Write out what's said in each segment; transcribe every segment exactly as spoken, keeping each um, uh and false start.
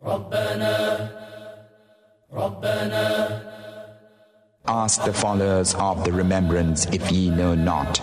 Ask the followers of the remembrance if ye know not.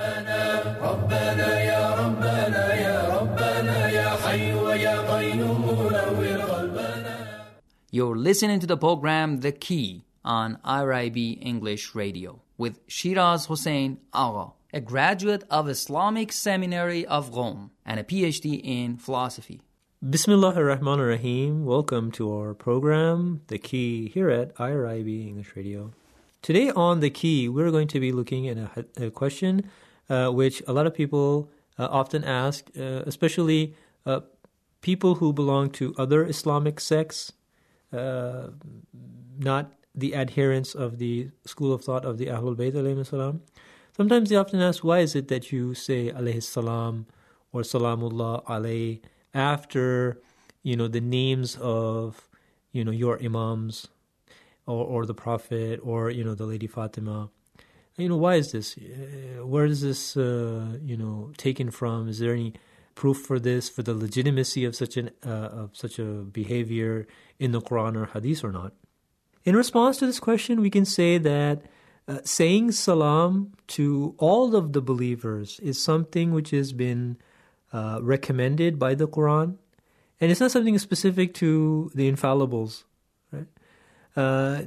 You're listening to the program The Key on I R I B English Radio with Shiraz Hossein Agha, a graduate of Islamic Seminary of Rome and a P H D in philosophy. Bismillah ar-Rahman ar-Rahim. Welcome to our program, The Key, here at I R I B English Radio. Today on The Key, we're going to be looking at a, a question uh, which a lot of people uh, often ask, uh, especially uh, people who belong to other Islamic sects, uh, not the adherents of the school of thought of the Ahlul Bayt alayhi salam. Sometimes they often ask, why is it that you say alayhi salam or salamullah alayhi after, you know, the names of, you know, your imams or, or the Prophet or, you know, the Lady Fatima? You know, why is this? Uh, where is this, uh, you know, taken from? Is there any proof for this, for the legitimacy of such an uh, of such a behavior in the Quran or Hadith or not? In response to this question, we can say that uh, saying salam to all of the believers is something which has been uh, recommended by the Quran, and it's not something specific to the infallibles, right? Uh,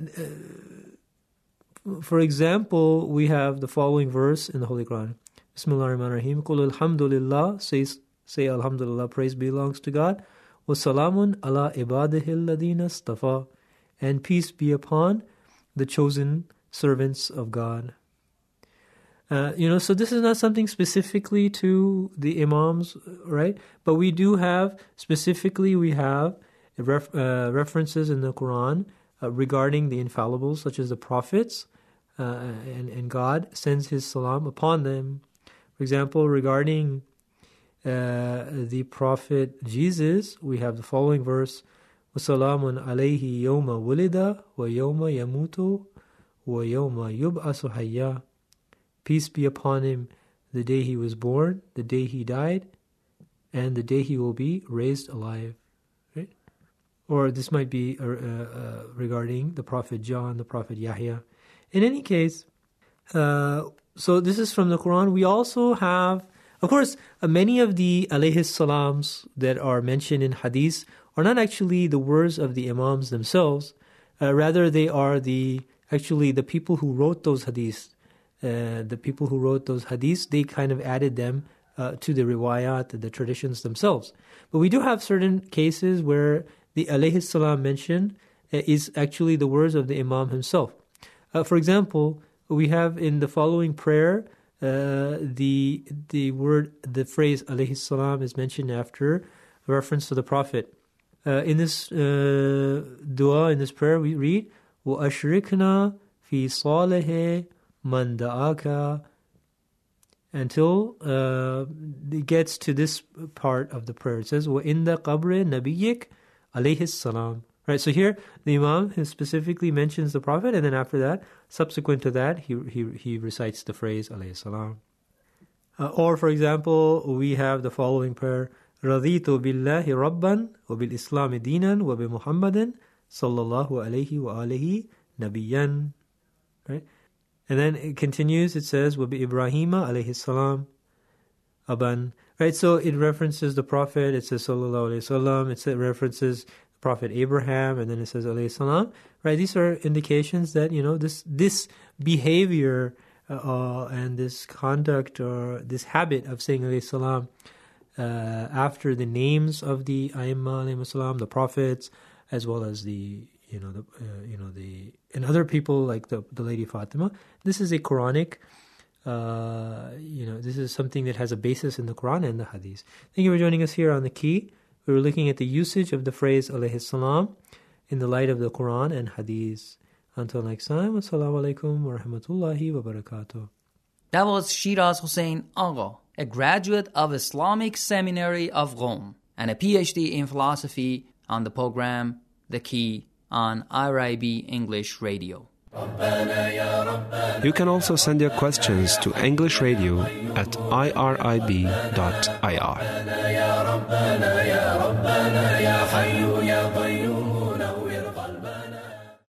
for example, we have the following verse in the Holy Quran. Bismillahir Rahmanir Rahim. Qul alhamdulillah. Say, say alhamdulillah. Praise belongs to God. Wa salamun ala ibadihi alladhina istafa. And peace be upon the chosen servants of God. Uh, you know, so this is not something specifically to the imams, right? But we do have, specifically we have ref, uh, references in the Quran uh, regarding the infallibles, such as the prophets, uh, and, and God sends His salam upon them. For example, regarding uh, the Prophet Jesus, we have the following verse, وَسَلَامٌ عَلَيْهِ يَوْمَ وُلِدَ وَيَوْمَ يَمُوتُ وَيَوْمَ يُبْعَثُ حَيًّا. Peace be upon him the day he was born, the day he died, and the day he will be raised alive. Right? Or this might be uh, uh, regarding the Prophet John, the Prophet Yahya. In any case, uh, so this is from the Quran. We also have, of course, uh, many of the alayhi salams that are mentioned in hadith are not actually the words of the imams themselves. Uh, rather, they are the actually the people who wrote those hadiths. Uh, the people who wrote those hadiths, they kind of added them uh, to the riwayat, the traditions themselves. But we do have certain cases where the alayhi salam mentioned uh, is actually the words of the imam himself. Uh, for example, we have in the following prayer, uh, the the word, the phrase alayhi salam is mentioned after a reference to the Prophet. Uh, in this uh, dua, in this prayer, we read, وَأَشْرِكْنَا فِي صَالِحِ مَنْ دَعَاكَ, until uh, it gets to this part of the prayer. It says, وَإِنَّ قَبْرِ نَبِيِّكَ عَلَيْهِ السَّلَامِ. Right, so here the Imam specifically mentions the Prophet, and then after that, subsequent to that, he he, he recites the phrase alayhi salam. Uh, or, for example, we have the following prayer, رَضِيتُ بِاللَّهِ رَبًّا وَبِالْإِسْلَامِ دِينًا وَبِمُحَمَّدٍ صَلَّى اللَّهُ عَلَيْهِ وَآلِهِ نَبِيًّا. Right? And then it continues, it says, وَبِإِبْرَاهِيمَ عَلَيْهِ السَّلَامِ أَبًا. Right, so it references the Prophet, it says sallallahu alayhi wasallam, it references the Prophet Abraham, and then it says alayhi salam. Right, these are indications that, you know, this this behavior uh, and this conduct or this habit of saying alayhi salam Uh, after the names of the Aimma alayhi salam, the prophets, as well as the you know the uh, you know the and other people like the the Lady Fatima. This is a Quranic, uh, you know, this is something that has a basis in the Quran and the Hadith. Thank you for joining us here on The Key. We were looking at the usage of the phrase alayhi salam in the light of the Quran and Hadith. Until next time, assalamu alaikum wa rahmatullahi wa barakatuh. That was Shiraz Hossein Agha, a graduate of Islamic Seminary of Rome and a P H D in philosophy, on the program The Key on I R I B English Radio. You can also send your questions to English Radio at I R I B dot I R.